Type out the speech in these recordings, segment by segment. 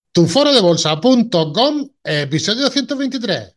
Tuforodebolsa.com, episodio 123.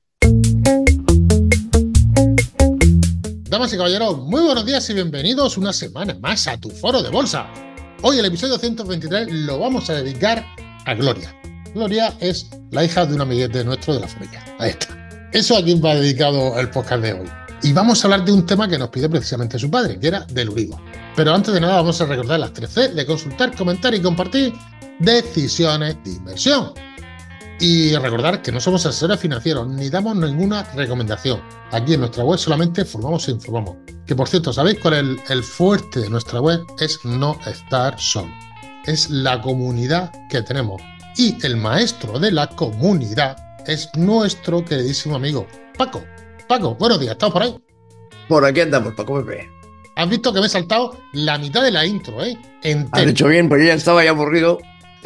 Damas y caballeros, muy buenos días y bienvenidos una semana más a Tu Foro de Bolsa. Hoy el episodio 123 lo vamos a dedicar a Gloria. Gloria es la hija de un amiguete nuestro de la familia. Ahí está. Eso a quien va dedicado el podcast de hoy. Y vamos a hablar de un tema que nos pide precisamente su padre, que era del Euribor. Pero antes de nada vamos a recordar las 3C de consultar, comentar y compartir decisiones de inversión. Y recordar que no somos asesores financieros ni damos ninguna recomendación. Aquí en nuestra web solamente formamos e informamos. Que por cierto, ¿sabéis cuál es el fuerte de nuestra web? Es no estar solo. Es la comunidad que tenemos. Y el maestro de la comunidad es nuestro queridísimo amigo Paco. Paco, buenos días, ¿estás por ahí? Por aquí andamos, Paco Pepe. Has visto que me he saltado la mitad de la intro, ¿eh? Has hecho bien, porque yo ya estaba aburrido.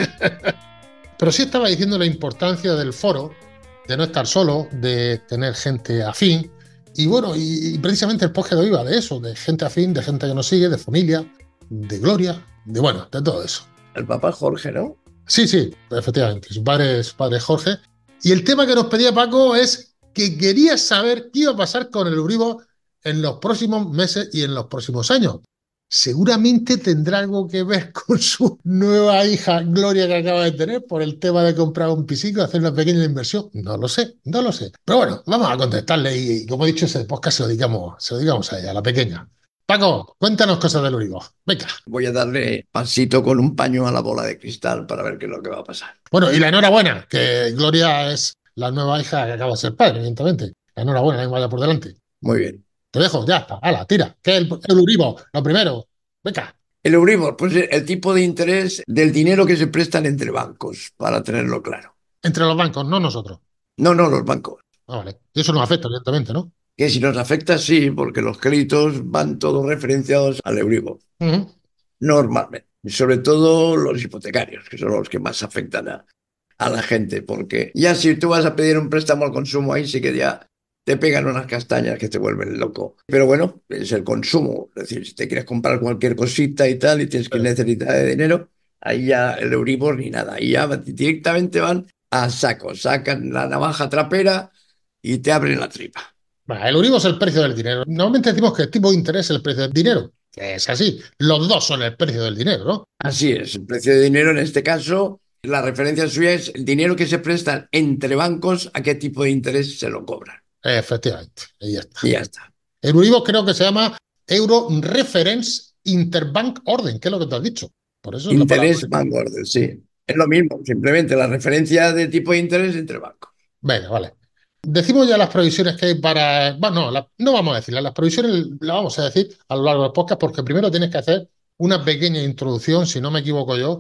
Pero sí estaba diciendo la importancia del foro, de no estar solo, de tener gente afín. Y bueno, y precisamente el podcast de hoy va de eso, de gente afín, de gente que nos sigue, de familia, de Gloria, de bueno, de todo eso. El papá Jorge, ¿no? Sí, efectivamente, su padre es padre Jorge. Y el tema que nos pedía Paco es que quería saber qué iba a pasar con el Euribor en los próximos meses y en los próximos años. Seguramente tendrá algo que ver con su nueva hija Gloria que acaba de tener por el tema de comprar un pisico, hacer una pequeña inversión. No lo sé. Pero bueno, vamos a contestarle y como he dicho, ese podcast se lo digamos a ella, a la pequeña. Paco, cuéntanos cosas del Euribor. Venga. Voy a darle pasito con un paño a la bola de cristal para ver qué es lo que va a pasar. Bueno, y la enhorabuena, que Gloria es la nueva hija que acaba de ser padre, evidentemente. La enhorabuena, la vaya por delante. Muy bien. Te dejo, ya está. Hala, tira. ¿Qué es el Euribor? Lo primero. Venga. El Euribor, pues el tipo de interés del dinero que se prestan entre bancos, para tenerlo claro. Entre los bancos, no nosotros. No, los bancos. Ah, vale. Y eso nos afecta, evidentemente, ¿no? Que si nos afecta, sí, porque los créditos van todos referenciados al Euribor, Uh-huh. normalmente. Y sobre todo los hipotecarios, que son los que más afectan a la gente, porque ya si tú vas a pedir un préstamo al consumo, ahí sí que ya te pegan unas castañas que te vuelven loco. Pero bueno, es el consumo. Es decir, si te quieres comprar cualquier cosita y tal y tienes que necesitar de dinero, ahí ya el Euribor ni nada. Ahí ya directamente van a saco, sacan la navaja trapera y te abren la tripa. Bueno, el Euribor es el precio del dinero. Normalmente decimos que el tipo de interés es el precio del dinero. Que es así. Los dos son el precio del dinero, ¿no? Así es, el precio de dinero en este caso, la referencia suya es el dinero que se prestan entre bancos, a qué tipo de interés se lo cobran. Efectivamente. Ahí ya está. Y ya está. El Euribor creo que se llama Euro Reference Interbank Orden, que es lo que te has dicho. Por eso es la palabra. Interés Van Gordon, sí. Es lo mismo, simplemente la referencia de tipo de interés entre bancos. Venga, vale. Decimos ya las provisiones que hay para. Bueno, no, no vamos a decirlas. Las provisiones las vamos a decir a lo largo del podcast porque primero tienes que hacer una pequeña introducción, si no me equivoco yo.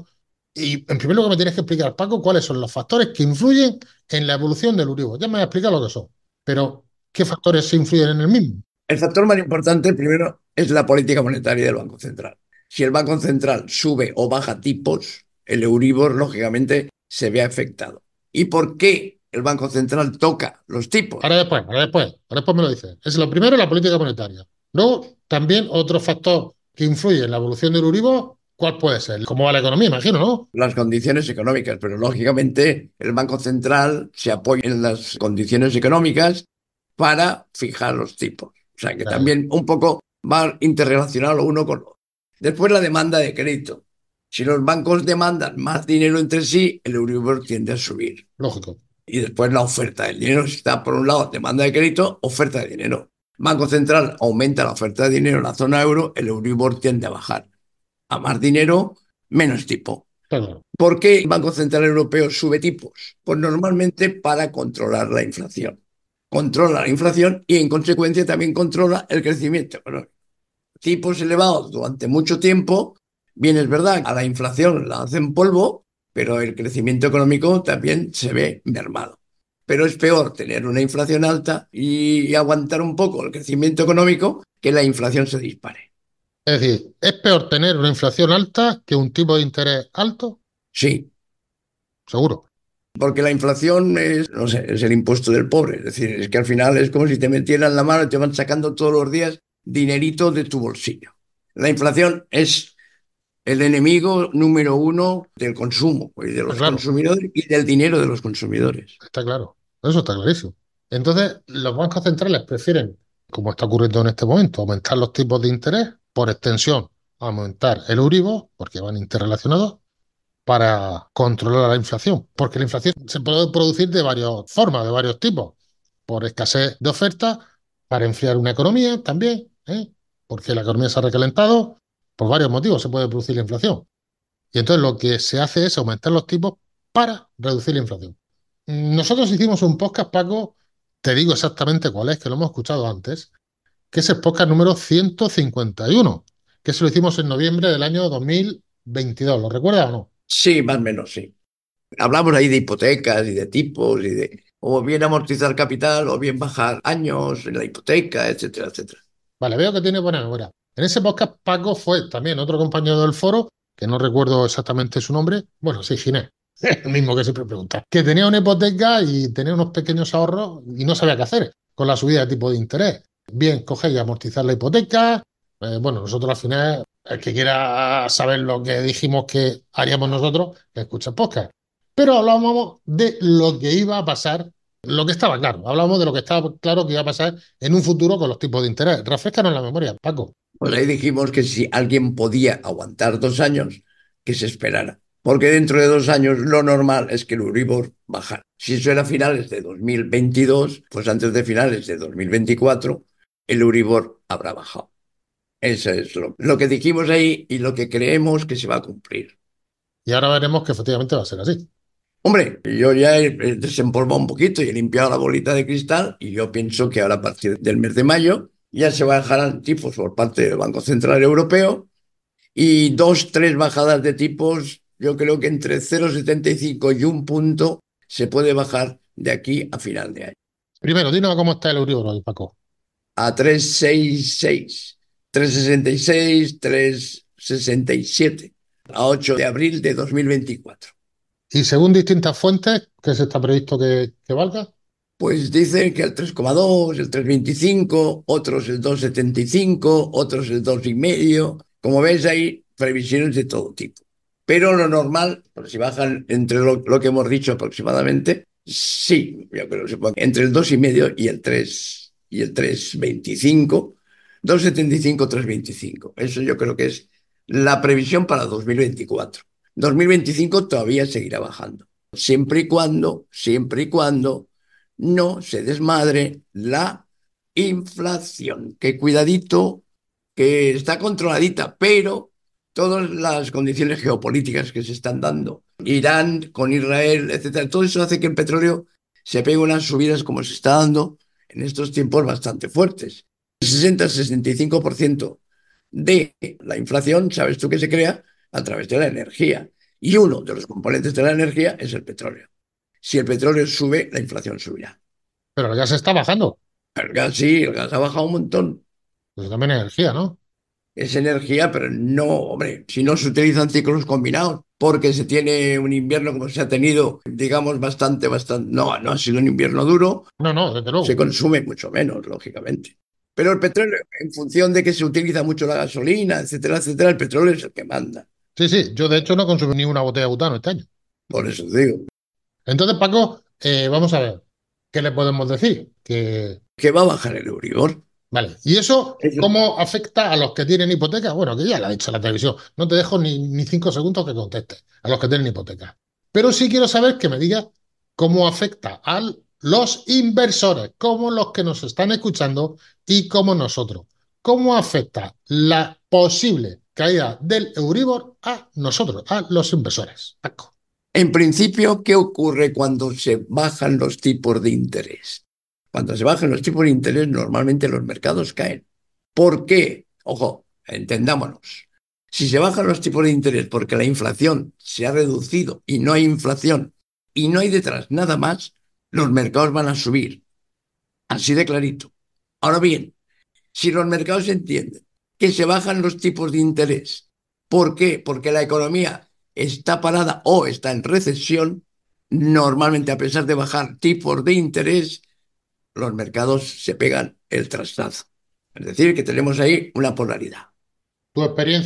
Y en primer lugar me tienes que explicar, Paco, cuáles son los factores que influyen en la evolución del Euribor. Ya me has explicado lo que son, pero ¿qué factores se influyen en el mismo? El factor más importante, primero, es la política monetaria del Banco Central. Si el Banco Central sube o baja tipos, el Euribor, lógicamente, se ve afectado. ¿Y por qué el Banco Central toca los tipos? Ahora después me lo dices. Es lo primero, la política monetaria. Luego, también otro factor que influye en la evolución del Euribor, ¿cuál puede ser? ¿Cómo va la economía? Imagino, ¿no? Las condiciones económicas, pero lógicamente el Banco Central se apoya en las condiciones económicas para fijar los tipos. O sea que Claro. también un poco va interrelacionado uno con otro. Después la demanda de crédito. Si los bancos demandan más dinero entre sí, el Euribor tiende a subir. Lógico. Y después la oferta del dinero. Si está por un lado demanda de crédito, oferta de dinero. Banco Central aumenta la oferta de dinero en la zona euro, el Euribor tiende a bajar. A más dinero, menos tipo. Claro. ¿Por qué el Banco Central Europeo sube tipos? Pues normalmente para controlar la inflación. Controla la inflación y en consecuencia también controla el crecimiento económico. Tipos elevados durante mucho tiempo, bien es verdad, a la inflación la hacen polvo, pero el crecimiento económico también se ve mermado. Pero es peor tener una inflación alta y aguantar un poco el crecimiento económico que la inflación se dispare. Es decir, ¿es peor tener una inflación alta que un tipo de interés alto? Sí, Seguro. porque la inflación es, no sé, es el impuesto del pobre. Es decir, es que al final es como si te metieran la mano y te van sacando todos los días dinerito de tu bolsillo. La inflación es el enemigo número uno del consumo y de Está los claro, consumidores y del dinero de los consumidores. está claro. Eso está clarísimo. Entonces, los bancos centrales prefieren, como está ocurriendo en este momento, aumentar los tipos de interés, por extensión, aumentar el Euribor, porque van interrelacionados, para controlar la inflación. Porque la inflación se puede producir de varias formas, de varios tipos. Por escasez de oferta, para enfriar una economía también, ¿eh? Porque la economía se ha recalentado. Por varios motivos se puede producir la inflación. Y entonces lo que se hace es aumentar los tipos para reducir la inflación. Nosotros hicimos un podcast, Paco, te digo exactamente cuál es, que lo hemos escuchado antes, que es el podcast número 151, que se lo hicimos en noviembre del año 2022. ¿Lo recuerdas o no? Sí, más o menos, sí. Hablamos ahí de hipotecas y de tipos y de o bien amortizar capital o bien bajar años en la hipoteca, etcétera, etcétera. Vale, veo que tiene buena memoria. En ese podcast, Paco fue también otro compañero del foro, que no recuerdo exactamente su nombre. Bueno, sí, Ginés, el mismo que siempre pregunta. Que tenía una hipoteca y tenía unos pequeños ahorros y no sabía qué hacer con la subida de tipo de interés. Bien, coger y amortizar la hipoteca. Bueno, nosotros al final, el que quiera saber lo que dijimos que haríamos nosotros, que escuche el podcast. Pero hablábamos de lo que iba a pasar, lo que estaba claro. Hablábamos de lo que estaba claro que iba a pasar en un futuro con los tipos de interés. Refrescanos la memoria, Paco. Pues ahí dijimos que si alguien podía aguantar 2 años, que se esperara. Porque dentro de 2 años lo normal es que el Euribor bajara. Si eso era a finales de 2022, pues antes de finales de 2024, el Euribor habrá bajado. Eso es lo que dijimos ahí y lo que creemos que se va a cumplir. Y ahora veremos que efectivamente va a ser así. Hombre, yo ya he desempolvado un poquito y he limpiado la bolita de cristal y yo pienso que ahora a partir del mes de mayo ya se bajarán tipos por parte del Banco Central Europeo y dos, tres bajadas de tipos, yo creo que entre 0,75 y 1 punto se puede bajar de aquí a final de año. Primero, dinos cómo está el Euribor hoy, Paco. A 3,66, 3,66, 3,67, a 8 de abril de 2024. Y según distintas fuentes, ¿qué se está previsto que valga? Pues dicen que el 3,2, el 3,25, otros el 2,75, otros el 2,5. Como ves, hay previsiones de todo tipo. Pero lo normal, pues si bajan entre lo que hemos dicho aproximadamente, sí, yo creo que se puede, entre el 2,5 y el 3 y el 3,25, 2,75, 3,25. Eso yo creo que es la previsión para 2024. 2025 todavía seguirá bajando, siempre y cuando no se desmadre la inflación. Que cuidadito, que está controladita, pero todas las condiciones geopolíticas que se están dando, Irán con Israel, etcétera, todo eso hace que el petróleo se pegue unas subidas como se está dando en estos tiempos bastante fuertes. El 60-65% de la inflación, sabes tú que se crea a través de la energía. Y uno de los componentes de la energía es el petróleo. Si el petróleo sube, la inflación subirá. Pero el gas está bajando. El gas sí, el gas ha bajado un montón. Pues también energía, ¿no? Es energía, pero no, hombre, si no se utilizan ciclos combinados, porque se tiene un invierno como se ha tenido, digamos, bastante, no ha sido un invierno duro, No, no, desde se luego. consume mucho menos, lógicamente. Pero el petróleo, en función de que se utiliza mucho la gasolina, etcétera, etcétera, el petróleo es el que manda. Sí, sí, yo de hecho no consumí ni una botella de butano este año. Por eso te digo, Entonces, Paco, vamos a ver, ¿qué le podemos decir? que va a bajar el Euribor. Vale, ¿y eso Eso. cómo afecta a los que tienen hipoteca? Bueno, que ya lo ha dicho la televisión, no te dejo ni 5 segundos que contestes a los que tienen hipoteca. Pero sí quiero saber que me digas cómo afecta a los inversores, como los que nos están escuchando y como nosotros. ¿Cómo afecta la posible caída del Euribor a nosotros, a los inversores? Paco. En principio, ¿qué ocurre cuando se bajan los tipos de interés? Cuando se bajan los tipos de interés, normalmente los mercados caen. ¿Por qué? Ojo, entendámonos. Si se bajan los tipos de interés porque la inflación se ha reducido y no hay inflación y no hay detrás nada más, los mercados van a subir. Así de clarito. Ahora bien, si los mercados entienden que se bajan los tipos de interés, ¿por qué? Porque la economía está parada o está en recesión, normalmente a pesar de bajar tipos de interés, los mercados se pegan el trastazo. Es decir, que tenemos ahí una polaridad. Tu experiencia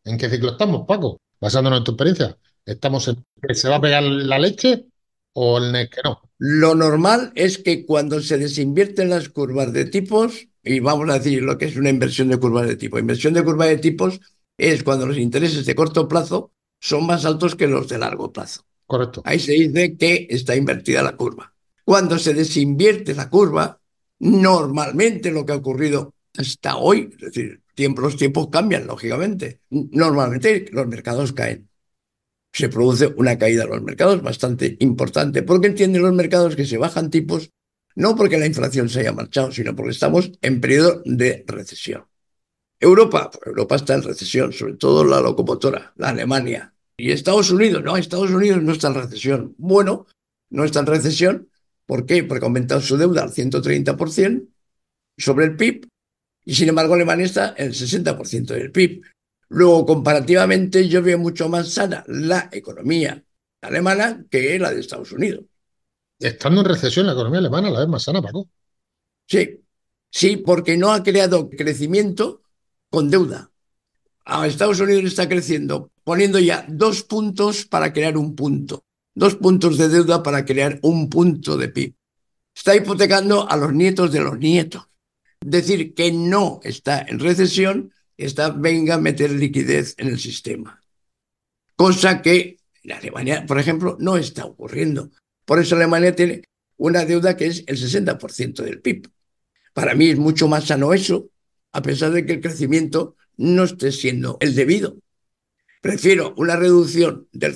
¿En qué ciclo estamos, Paco? Basándonos en tu experiencia. ¿Estamos en que se va a pegar la leche o en el que no? Lo normal es que cuando se desinvierten las curvas de tipos, y vamos a decir lo que es una inversión de curvas de tipo, inversión de curvas de tipos es cuando los intereses de corto plazo son más altos que los de largo plazo. Correcto. Ahí se dice que está invertida la curva. Cuando se desinvierte la curva, normalmente lo que ha ocurrido hasta hoy, es decir, los tiempos cambian, lógicamente. Normalmente los mercados caen. Se produce una caída de los mercados bastante importante, porque entienden los mercados que se bajan tipos no porque la inflación se haya marchado, sino porque estamos en periodo de recesión. Europa, pues Europa está en recesión, sobre todo la locomotora, la Alemania. Y Estados Unidos, no, Estados Unidos no está en recesión. Bueno, no está en recesión. ¿Por qué? Porque ha aumentado su deuda al 130% sobre el PIB y sin embargo Alemania está en el 60% del PIB. Luego, comparativamente, yo veo mucho más sana la economía alemana que la de Estados Unidos. Estando en recesión, la economía alemana la vez más sana, Paco. Sí, sí, porque no ha creado crecimiento con deuda. Estados Unidos está creciendo, poniendo ya 2 puntos para crear un punto. 2 puntos de deuda para crear un punto de PIB. Está hipotecando a los nietos de los nietos. Decir que no está en recesión, está venga a meter liquidez en el sistema. Cosa que en Alemania, por ejemplo, no está ocurriendo. Por eso Alemania tiene una deuda que es el 60% del PIB. Para mí es mucho más sano eso, a pesar de que el crecimiento no esté siendo el debido. Prefiero una reducción del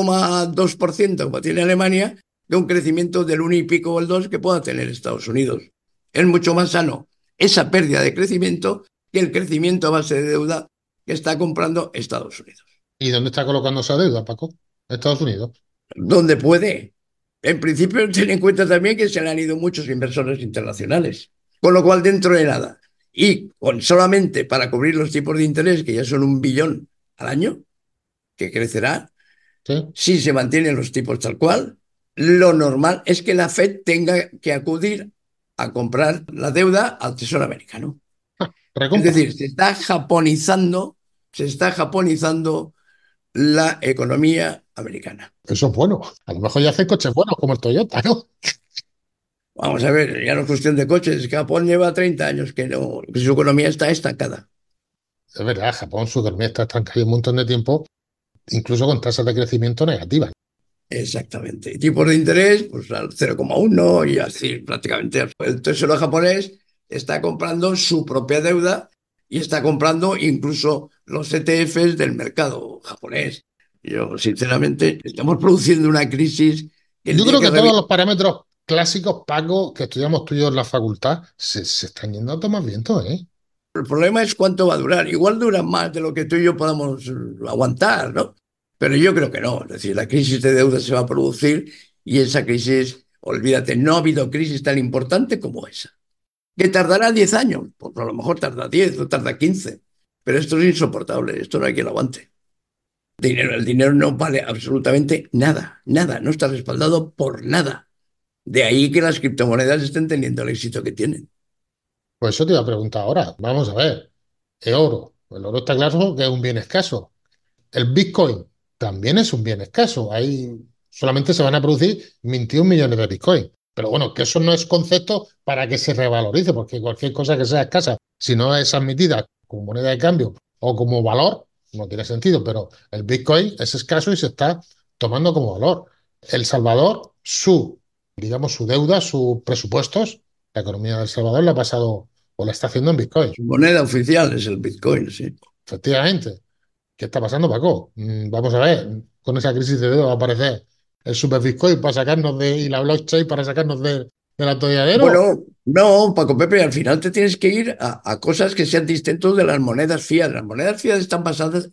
0,2% como tiene Alemania que un crecimiento del 1 y pico o el 2 que pueda tener Estados Unidos. Es mucho más sano esa pérdida de crecimiento que el crecimiento a base de deuda que está comprando Estados Unidos. ¿Y dónde está colocando esa deuda, Paco? Estados Unidos. Donde puede. En principio, ten en cuenta también que se le han ido muchos inversores internacionales. Con lo cual, dentro de nada, y con solamente para cubrir los tipos de interés, que ya son 1 billón al año, que crecerá, ¿Sí? si se mantienen los tipos tal cual, lo normal es que la Fed tenga que acudir a comprar la deuda al Tesoro americano. Es Recompra. decir, se está japonizando la economía americana. Eso es bueno. A lo mejor ya hace coches buenos como el Toyota, ¿no? Vamos a ver, ya no es cuestión de coches. Japón lleva 30 años que no, que su economía está estancada. Es verdad, Japón, su economía está estancada un montón de tiempo, incluso con tasas de crecimiento negativas. Exactamente. Y tipos de interés, pues al 0,1 y así prácticamente. El tesoro japonés está comprando su propia deuda y está comprando incluso los ETFs del mercado japonés. Yo, sinceramente, estamos produciendo una crisis que el Yo día creo que que todos los parámetros clásicos, Paco, que estudiamos tú y yo en la facultad, se están yendo a tomar viento, ¿eh? el problema es cuánto va a durar. Igual dura más de lo que tú y yo podamos aguantar, ¿no? Pero yo creo que no. Es decir, la crisis de deuda se va a producir y esa crisis, olvídate, no ha habido crisis tan importante como esa. ¿Que tardará 10 años? Pues a lo mejor tarda 10 o tarda 15. Pero esto es insoportable, esto no hay quien lo aguante. El dinero no vale absolutamente nada, nada, no está respaldado por nada. De ahí que las criptomonedas estén teniendo el éxito que tienen. Pues eso te iba a preguntar ahora. Vamos a ver. El oro. El oro está claro que es un bien escaso. El Bitcoin también es un bien escaso. Ahí solamente se van a producir 21 millones de Bitcoin. Pero bueno, que eso no es concepto para que se revalorice, porque cualquier cosa que sea escasa, si no es admitida como moneda de cambio o como valor, no tiene sentido. Pero el Bitcoin es escaso y se está tomando como valor. El Salvador, digamos, su deuda, sus presupuestos, la economía de El Salvador la ha pasado o la está haciendo en Bitcoin. Su moneda oficial es el Bitcoin, sí. Efectivamente. ¿Qué está pasando, Paco? Vamos a ver, con esa crisis de dedo va a aparecer el Super Bitcoin para sacarnos y la blockchain para sacarnos del atolladero. Bueno, no, Paco Pepe, al final te tienes que ir a cosas que sean distintas de las monedas fiat. Las monedas fiat están basadas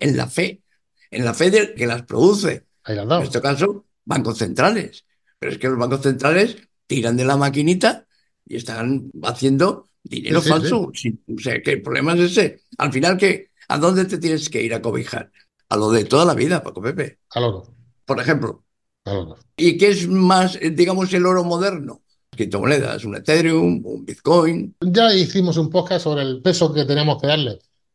en la fe del que las produce. Ahí la has En dado. este caso, bancos centrales. Pero es que los bancos centrales tiran de la maquinita y están haciendo Sí, dinero sí, sí. falso. O sea, que el problema es ese. Al final, ¿a dónde te tienes que ir a cobijar? A lo de toda la vida, Paco Pepe. Al oro, Por ejemplo, al oro. ¿y qué es más, digamos, el oro moderno? Criptomonedas, un Ethereum, un Bitcoin. Ya hicimos un podcast sobre el peso que tenemos que darle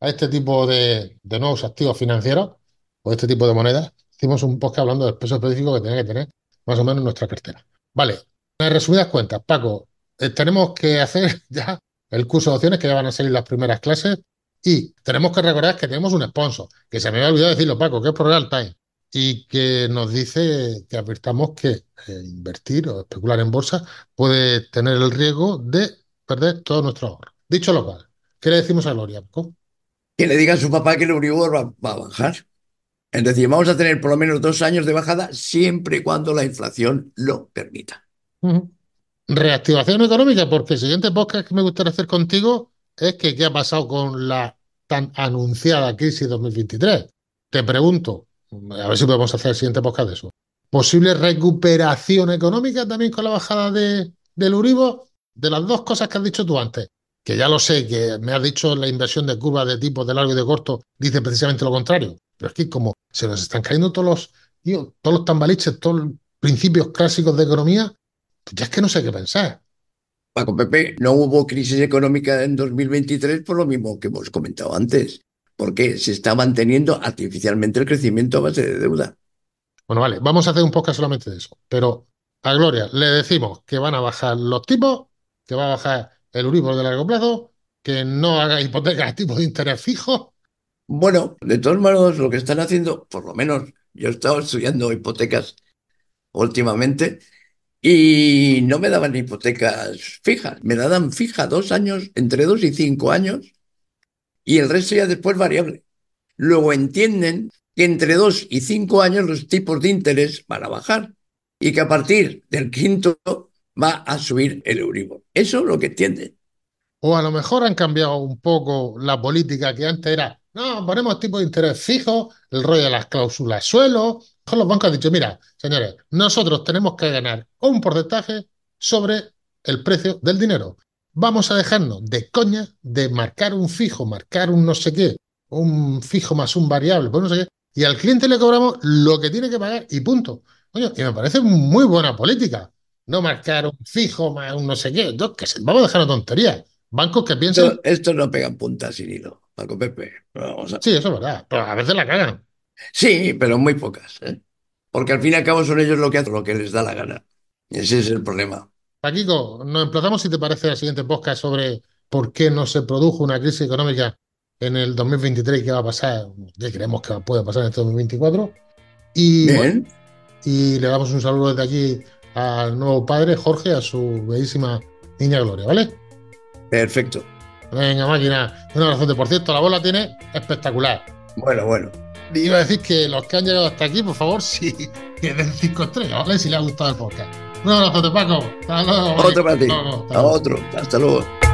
a este tipo de nuevos activos financieros o este tipo de monedas, hicimos un podcast hablando del peso específico que tiene que tener más o menos nuestra cartera. Vale, en resumidas cuentas, Paco, tenemos que hacer ya el curso de opciones, que ya van a salir las primeras clases, y tenemos que recordar que tenemos un sponsor, que se me había olvidado decirlo, Paco, que es Real Time, y que nos dice que advirtamos que invertir o especular en bolsa puede tener el riesgo de perder todo nuestro ahorro. Dicho lo cual, ¿qué le decimos a Gloria, Paco? Que le diga a su papá que el Euribor va a bajar. Es decir, vamos a tener por lo menos 2 años de bajada siempre y cuando la inflación lo permita. Ujú. Reactivación económica, porque el siguiente podcast que me gustaría hacer contigo es que qué ha pasado con la tan anunciada crisis 2023. Te pregunto, a ver si podemos hacer el siguiente podcast de eso. ¿Posible recuperación económica también con la bajada del Euribor? De las dos cosas que has dicho tú antes, que ya lo sé, que me has dicho la inversión de curvas de tipo de largo y de corto, dice precisamente lo contrario. Pero es que como se nos están cayendo todos los tambaliches, todos los principios clásicos de economía, pues ya es que no sé qué pensar. Paco Pepe, no hubo crisis económica en 2023 por lo mismo que hemos comentado antes, porque se está manteniendo artificialmente el crecimiento a base de deuda. Bueno, vale, vamos a hacer un podcast solamente de eso. Pero a Gloria le decimos que van a bajar los tipos, que va a bajar el Euribor de largo plazo, que no haga hipotecas a tipo de interés fijo. Bueno, de todos modos, lo que están haciendo, por lo menos yo he estado estudiando hipotecas últimamente y no me daban hipotecas fijas, me la dan fija 2 años, entre 2 y 5 años, y el resto ya después variable. Luego entienden que entre 2 y 5 años los tipos de interés van a bajar y que a partir del quinto va a subir el Euribor. Eso es lo que entienden. O a lo mejor han cambiado un poco la política que antes era, no, ponemos tipo de interés fijo, el rollo de las cláusulas suelo. Mejor los bancos han dicho, mira, señores, nosotros tenemos que ganar un porcentaje sobre el precio del dinero. Vamos a dejarnos de coña de marcar un fijo, marcar un no sé qué, un fijo más un variable, pues no sé qué, y al cliente le cobramos lo que tiene que pagar y punto. Coño, y me parece muy buena política. No marcar un fijo más un no sé qué. Yo qué sé, vamos a dejar la tontería. Bancos que piensen, Esto no pegan puntas sin hilo, Paco Pepe. sí, eso es verdad, pero a veces la cagan. Sí, pero muy pocas, ¿eh? Porque al fin y al cabo son ellos lo que hacen lo que les da la gana. Ese es el problema. Paquico, nos emplazamos, si te parece, al siguiente podcast sobre por qué no se produjo una crisis económica en el 2023 y qué va a pasar, qué creemos que puede pasar en este 2024. Y bueno, Bien, y le damos un saludo desde aquí al nuevo padre, Jorge, a su bellísima niña Gloria, ¿vale? perfecto. Venga, máquina, un abrazote. Por cierto, la bola tiene espectacular. Bueno, bueno. Iba a decir que los que han llegado hasta aquí, por favor, sí, que den 5 estrellas, ¿vale? Si les ha gustado el podcast. Un abrazo, Paco. Hasta luego, Otro para ti. Hasta A luego. otro. Hasta luego.